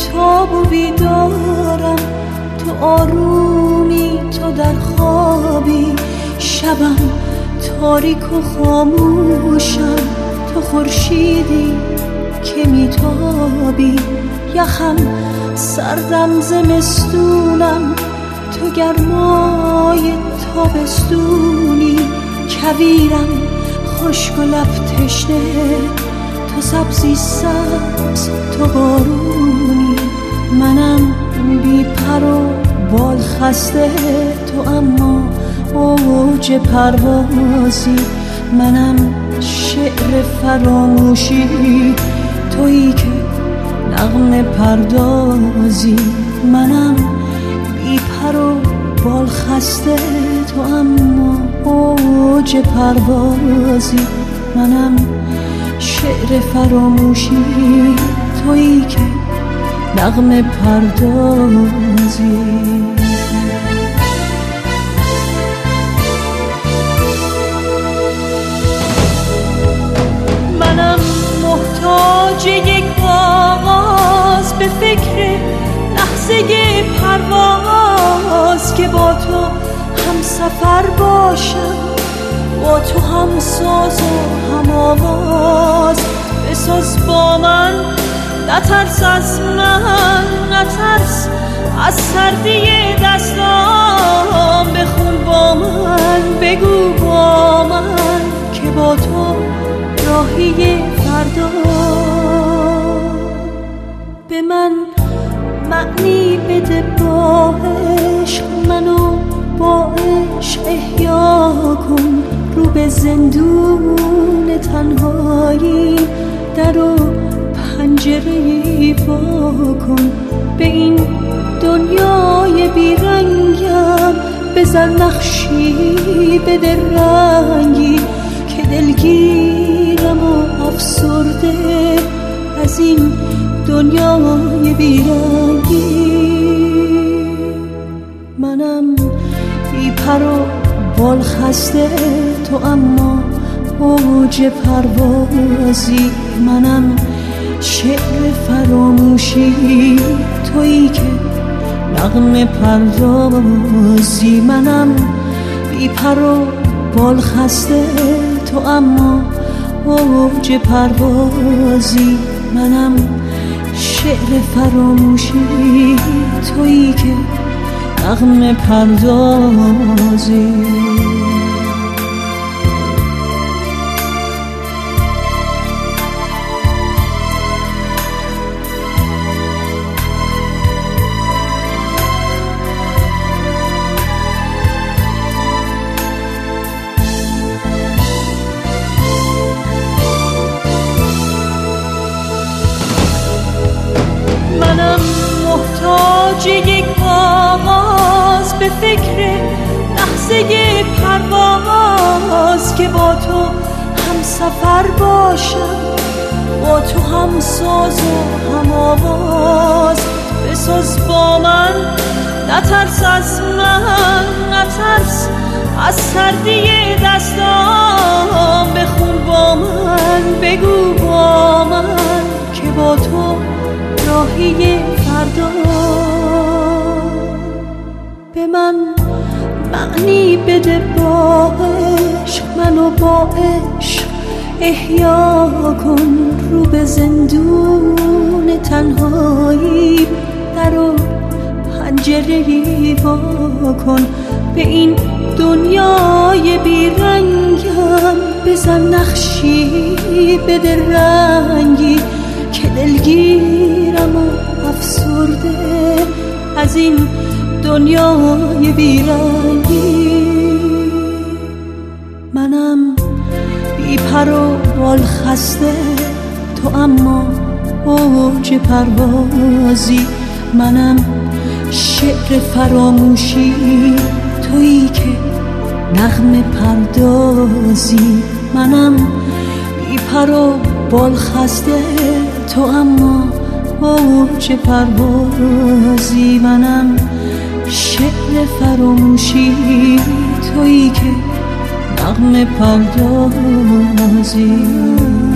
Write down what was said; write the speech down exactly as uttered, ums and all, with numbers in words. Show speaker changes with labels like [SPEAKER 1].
[SPEAKER 1] بیتاب و بیدارم، تو آرومی، تو در خوابی، شبم تاریک و خاموشم، تو خورشیدی که میتابی، یخم سردم زمستونم، تو گرمای تابستونی، کویرم خشک و لب تشنه، تو سبزی سبز، تو بارونی، منم بی پر و بال خسته، تو اما اوج پروازی، منم شعر فراموشی، تویی که نغمه پردازی، منم بی پر و بال خسته، تو اما اوج پروازی، منم شعر فراموشی، تویی که نغمه پردازی. منم محتاج یک آغاز، به فکر لحظه پرواز، که با تو هم سفر باشم، با تو هم ساز و هم آواز، بساز با من، نترس از من، نترس از سردی دستام، بخون با من، بگو با من، که با تو راهی فردا. به من معنی بده با عشق، منو با عشق احیا کن، رو به زندون تنهایی، در و پنجره‌ای وا کن، به این دنیای بیرنگم بزن نقشی، بده رنگی، که دلگیرم و افسرده از این دنیای بیرنگی. منم بی پر و بال خسته، تو اما اوج پروازی، منم شعر فراموشی، تویی که نغمه پردازی، منم بی پر و بال خسته، تو اما اوج پروازی، منم شعر فراموشی، تویی که نغمه پردازی. منم محتاج یک آغاز، به فکر لحظه پرواز، که با تو هم سفر باشم، با تو هم ساز و هم آواز، بساز با من، نترس از من، نترس از سردی دستام، بخون با من، بگو با من، که با تو راهی فردا. به من معنی بده با عشق، منو با عشق احیا کن، رو به زندون تنهایی، در و پنجره‌ای وا کن، به این دنیای بیرنگم بزن نقشی، بده رنگی، که دلگیرم و افسرده از این دنیای بیرنگی. منم بی پر و بال خسته، تو اما اوج پروازی، منم شعر فراموشی، تویی که نغمه پردازی، منم بی پر و بال خسته، تو اما اوج پروازی، منم شعر فراموشی، تویی که نغمه پردازی.